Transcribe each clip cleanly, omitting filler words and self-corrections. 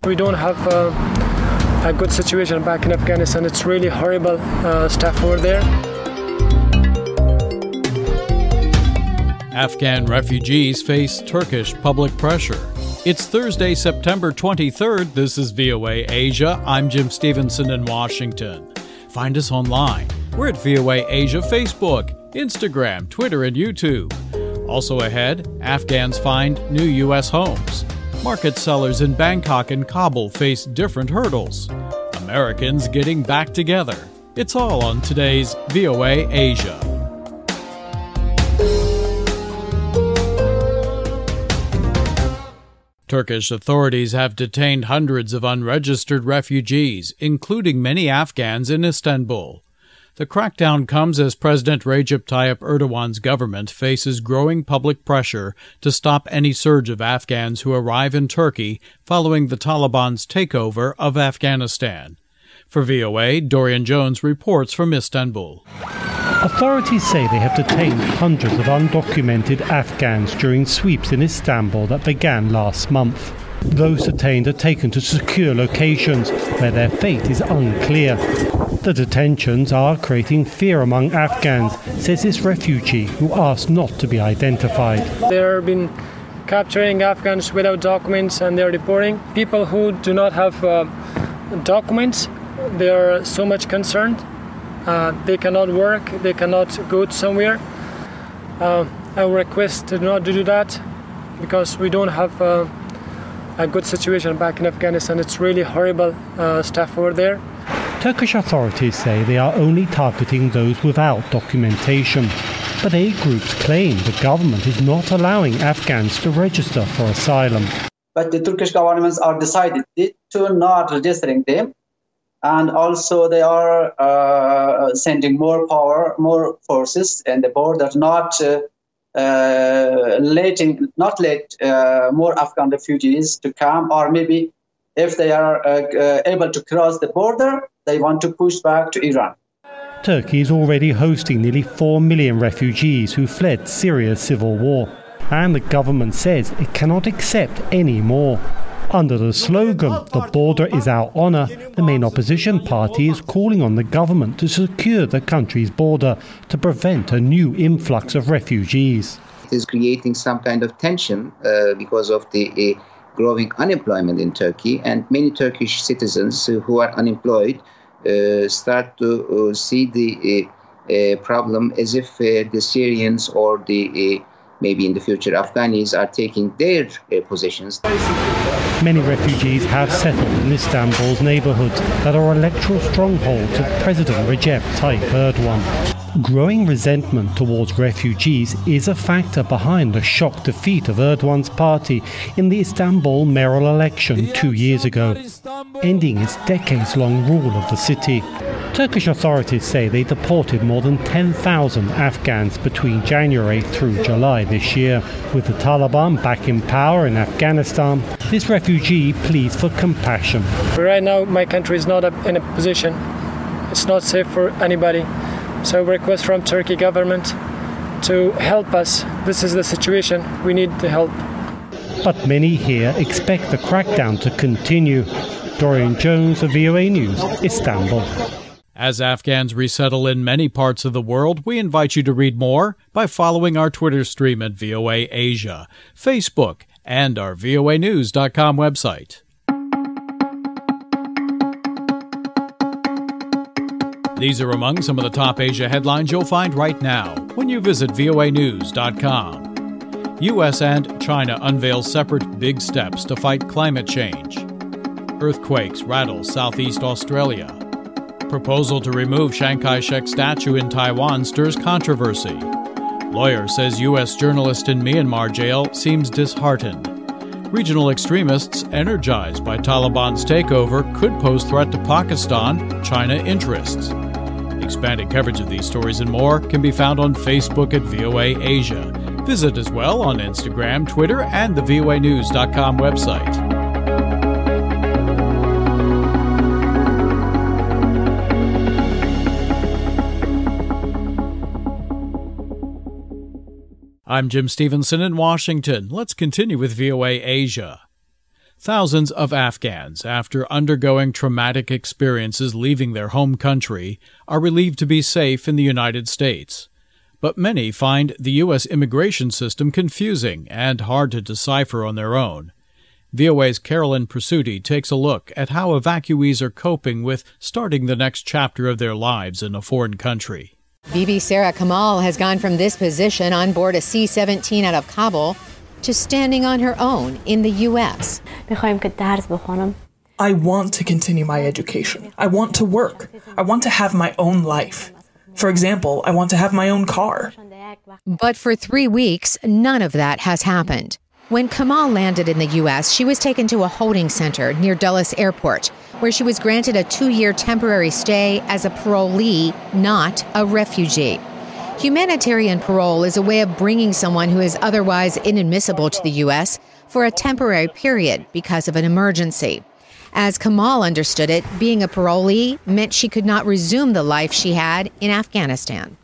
We don't have a good situation back in Afghanistan. It's really horrible stuff over there. Afghan refugees face Turkish public pressure. It's Thursday, September 23rd. This is VOA Asia. I'm Jim Stevenson in Washington. Find us online. We're at VOA Asia Facebook, Instagram, Twitter, and YouTube. Also ahead, Afghans find new U.S. homes. Market sellers in Bangkok and Kabul face different hurdles. Americans getting back together. It's all on today's VOA Asia. Turkish authorities have detained hundreds of unregistered refugees, including many Afghans in Istanbul. The crackdown comes as President Recep Tayyip Erdogan's government faces growing public pressure to stop any surge of Afghans who arrive in Turkey following the Taliban's takeover of Afghanistan. For VOA, Dorian Jones reports from Istanbul. Authorities say they have detained hundreds of undocumented Afghans during sweeps in Istanbul that began last month. Those detained are taken to secure locations where their fate is unclear. The detentions are creating fear among Afghans, says this refugee who asked not to be identified. They have been capturing Afghans without documents, and they are deporting people who do not have documents. They are so much concerned. They cannot work, they cannot go somewhere. I request to not do that because we don't have a good situation back in Afghanistan. It's really horrible stuff over there. Turkish authorities say they are only targeting those without documentation. But aid groups claim the government is not allowing Afghans to register for asylum. But the Turkish governments are decided to not registering them. And also they are sending more power, more forces in the border, not let more Afghan refugees to come, or maybe if they are able to cross the border, they want to push back to Iran. Turkey is already hosting nearly 4 million refugees who fled Syria's civil war, and the government says it cannot accept any more. Under the slogan, "The border is our honour," the main opposition party is calling on the government to secure the country's border to prevent a new influx of refugees. It is creating some kind of tension because of the growing unemployment in Turkey, and many Turkish citizens who are unemployed start to see the problem as if the Syrians or the maybe in the future Afghans are taking their positions. Many refugees have settled in Istanbul's neighbourhoods that are electoral strongholds of President Recep Tayyip Erdogan. Growing resentment towards refugees is a factor behind the shock defeat of Erdogan's party in the Istanbul mayoral election 2 years ago, ending its decades-long rule of the city. Turkish authorities say they deported more than 10,000 Afghans between January through July this year. With the Taliban back in power in Afghanistan, this refugee pleads for compassion. Right now, my country is not in a position. It's not safe for anybody. So we request from Turkey government to help us. This is the situation. We need the help. But many here expect the crackdown to continue. Dorian Jones of VOA News, Istanbul. As Afghans resettle in many parts of the world, we invite you to read more by following our Twitter stream at VOA Asia, Facebook, and our voanews.com website. These are among some of the top Asia headlines you'll find right now when you visit voanews.com. U.S. and China unveil separate big steps to fight climate change. Earthquakes rattle Southeast Australia. Proposal to remove Chiang Kai-shek statue in Taiwan stirs controversy. Lawyer says U.S. journalist in Myanmar jail seems disheartened. Regional extremists energized by Taliban's takeover could pose threat to Pakistan-China interests. Expanded coverage of these stories and more can be found on Facebook at VOA Asia. Visit as well on Instagram, Twitter, and the voanews.com website. I'm Jim Stevenson in Washington. Let's continue with VOA Asia. Thousands of Afghans, after undergoing traumatic experiences leaving their home country, are relieved to be safe in the United States. But many find the U.S. immigration system confusing and hard to decipher on their own. VOA's Carolyn Presutti takes a look at how evacuees are coping with starting the next chapter of their lives in a foreign country. Bibi Sarah Kamal has gone from this position on board a C-17 out of Kabul to standing on her own in the U.S. I want to continue my education. I want to work. I want to have my own life. For example, I want to have my own car. But for 3 weeks, none of that has happened. When Kamal landed in the U.S., she was taken to a holding center near Dulles Airport, where she was granted a 2-year temporary stay as a parolee, not a refugee. Humanitarian parole is a way of bringing someone who is otherwise inadmissible to the U.S. for a temporary period because of an emergency. As Kamal understood it, being a parolee meant she could not resume the life she had in Afghanistan.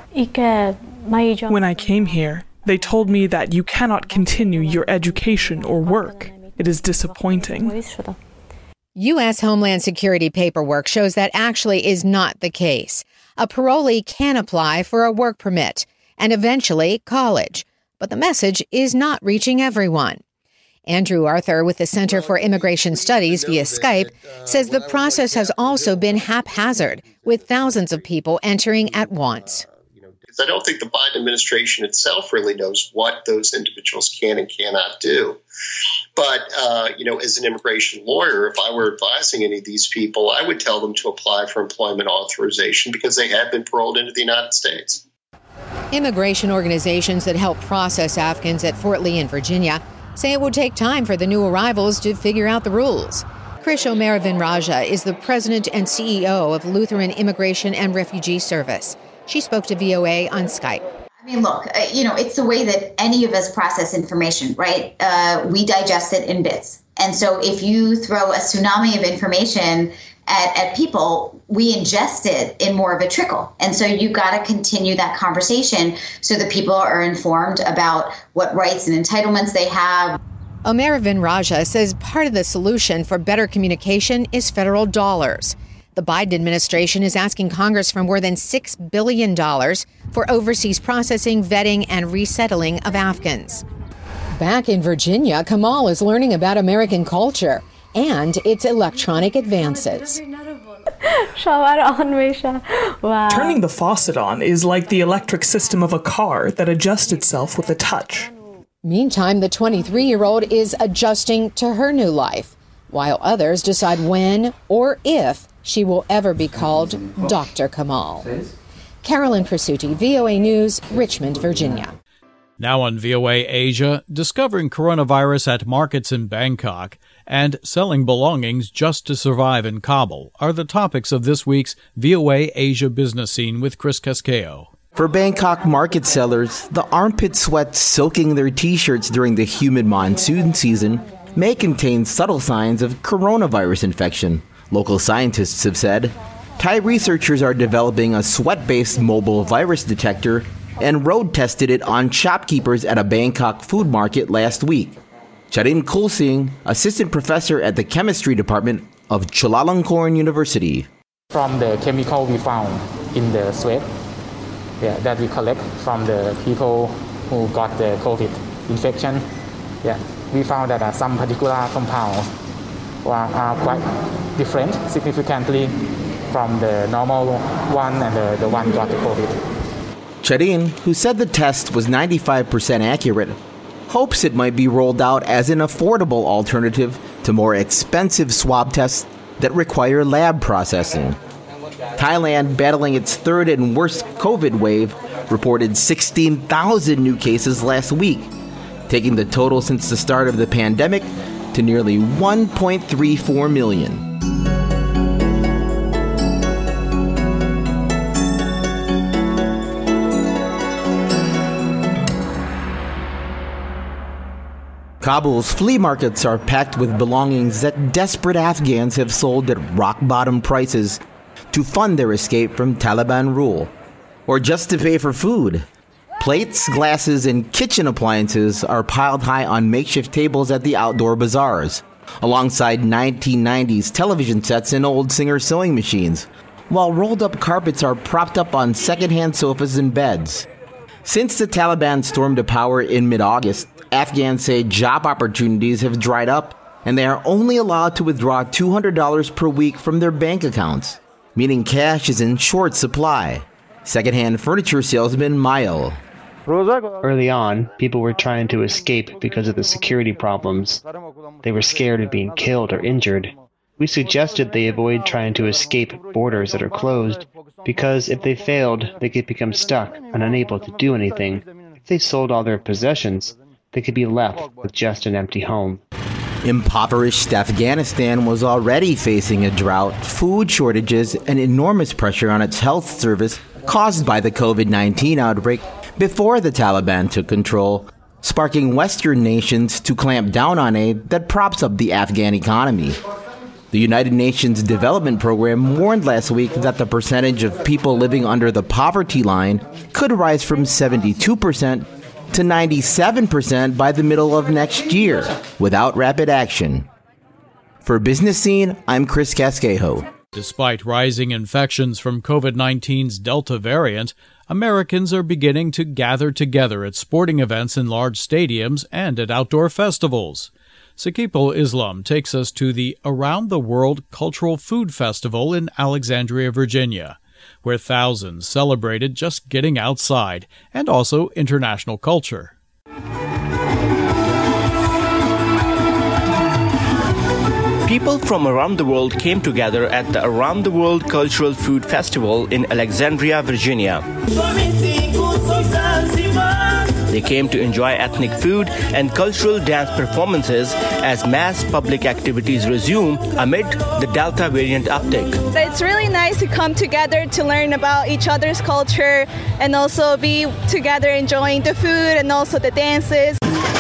When I came here, they told me that you cannot continue your education or work. It is disappointing. U.S. Homeland Security paperwork shows that actually is not the case. A parolee can apply for a work permit and eventually college, but the message is not reaching everyone. Andrew Arthur with the Center for Immigration Studies via Skype says the process has also been haphazard, with thousands of people entering at once. I don't think the Biden administration itself really knows what those individuals can and cannot do. But, as an immigration lawyer, if I were advising any of these people, I would tell them to apply for employment authorization because they have been paroled into the United States. Immigration organizations that help process Afghans at Fort Lee in Virginia say it will take time for the new arrivals to figure out the rules. Krish Omeravan Raja is the president and CEO of Lutheran Immigration and Refugee Service. She spoke to VOA on Skype. I mean, look, it's the way that any of us process information, right? We digest it in bits. And so if you throw a tsunami of information at people, we ingest it in more of a trickle. And so you got to continue that conversation so that people are informed about what rights and entitlements they have. Omeravan Raja says part of the solution for better communication is federal dollars. The Biden administration is asking Congress for more than $6 billion for overseas processing, vetting, and resettling of Afghans. Back in Virginia, Kamal is learning about American culture and its electronic advances. Turning the faucet on is like the electric system of a car that adjusts itself with a touch. Meantime, the 23-year-old is adjusting to her new life, while others decide when or if she will ever be called Dr. Kamal. Carolyn Presutti, VOA News, Richmond, Virginia. Now on VOA Asia, discovering coronavirus at markets in Bangkok and selling belongings just to survive in Kabul are the topics of this week's VOA Asia Business Scene with Chris Casqueo. For Bangkok market sellers, the armpit sweat soaking their T-shirts during the humid monsoon season may contain subtle signs of coronavirus infection. Local scientists have said. Thai researchers are developing a sweat-based mobile virus detector and road-tested it on shopkeepers at a Bangkok food market last week. Charin Kulsing, assistant professor at the chemistry department of Chulalongkorn University. From the chemical we found in the sweat that we collect from the people who got the COVID infection, we found that some particular compounds are quite different significantly from the normal one and the one got the COVID. Charin, who said the test was 95% accurate, hopes it might be rolled out as an affordable alternative to more expensive swab tests that require lab processing. Thailand, battling its third and worst COVID wave, reported 16,000 new cases last week, taking the total since the start of the pandemic to nearly 1.34 million. Kabul's flea markets are packed with belongings that desperate Afghans have sold at rock-bottom prices to fund their escape from Taliban rule, or just to pay for food. Plates, glasses, and kitchen appliances are piled high on makeshift tables at the outdoor bazaars. alongside 1990s television sets and old Singer sewing machines, while rolled-up carpets are propped up on second-hand sofas and beds. Since the Taliban stormed to power in mid-August, Afghans say job opportunities have dried up, and they are only allowed to withdraw $200 per week from their bank accounts, meaning cash is in short supply. Second-hand furniture salesman Mael. Early on, people were trying to escape because of the security problems. They were scared of being killed or injured. We suggested they avoid trying to escape borders that are closed, because if they failed, they could become stuck and unable to do anything. If they sold all their possessions, they could be left with just an empty home. Impoverished Afghanistan was already facing a drought, food shortages, and enormous pressure on its health service caused by the COVID-19 outbreak before the Taliban took control, sparking Western nations to clamp down on aid that props up the Afghan economy. The United Nations Development Program warned last week that the percentage of people living under the poverty line could rise from 72% to 97% by the middle of next year, without rapid action. For Business Scene, I'm Chris Casquejo. Despite rising infections from COVID-19's Delta variant, Americans are beginning to gather together at sporting events in large stadiums and at outdoor festivals. Sakipul Islam takes us to the Around the World Cultural Food Festival in Alexandria, Virginia, where thousands celebrated just getting outside and also international culture. People from around the world came together at the Around the World Cultural Food Festival in Alexandria, Virginia. They came to enjoy ethnic food and cultural dance performances as mass public activities resume amid the Delta variant uptick. It's really nice to come together to learn about each other's culture and also be together enjoying the food and also the dances.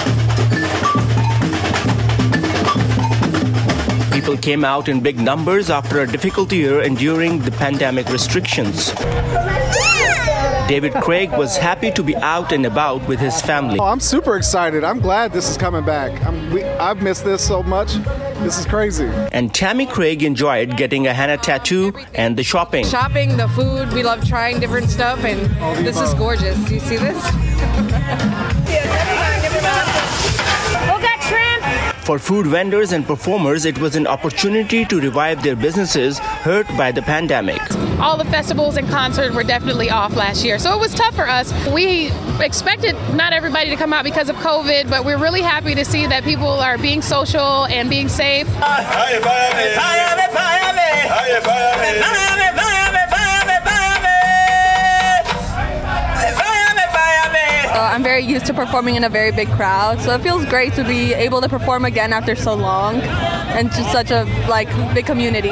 People came out in big numbers after a difficult year enduring the pandemic restrictions. David Craig was happy to be out and about with his family. I'm super excited. I'm glad this is coming back. I've missed this so much. This is crazy. And Tammy Craig enjoyed getting a henna tattoo and the shopping. Shopping, the food, we love trying different stuff, and this is gorgeous. Do you see this? For food vendors and performers, it was an opportunity to revive their businesses hurt by the pandemic. All the festivals and concerts were definitely off last year, so it was tough for us. We expected not everybody to come out because of COVID, but we're really happy to see that people are being social and being safe. I'm very used to performing in a very big crowd, so it feels great to be able to perform again after so long and just such a big community.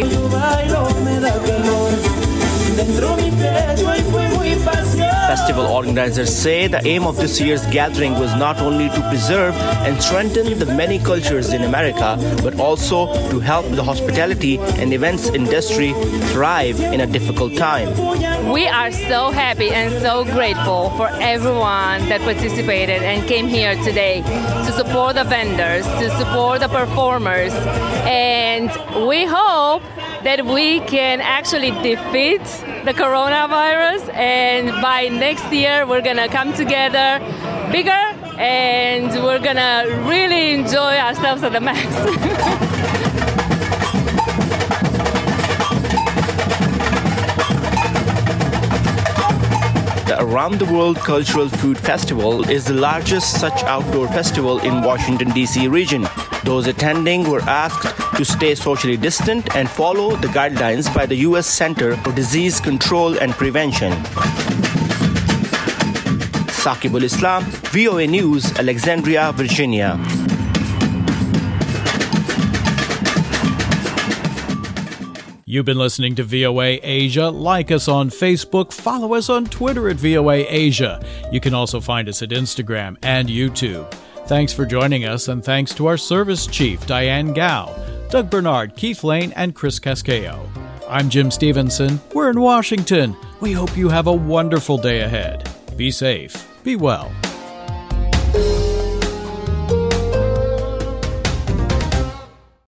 Festival organizers say the aim of this year's gathering was not only to preserve and strengthen the many cultures in America, but also to help the hospitality and events industry thrive in a difficult time. We are so happy and so grateful for everyone that participated and came here today to support the vendors, to support the performers, and we hope that we can actually defeat the coronavirus, and by next year we're gonna come together bigger and we're gonna really enjoy ourselves at the max. The Around the World Cultural Food Festival is the largest such outdoor festival in Washington, D.C. region. Those attending were asked to stay socially distant and follow the guidelines by the U.S. Center for Disease Control and Prevention. Sakipul Islam, VOA News, Alexandria, Virginia. You've been listening to VOA Asia. Like us on Facebook. Follow us on Twitter at VOA Asia. You can also find us at Instagram and YouTube. Thanks for joining us, and thanks to our service chief, Diane Gao, Doug Bernard, Keith Lane, and Chris Casquejo. I'm Jim Stevenson. We're in Washington. We hope you have a wonderful day ahead. Be safe. Be well.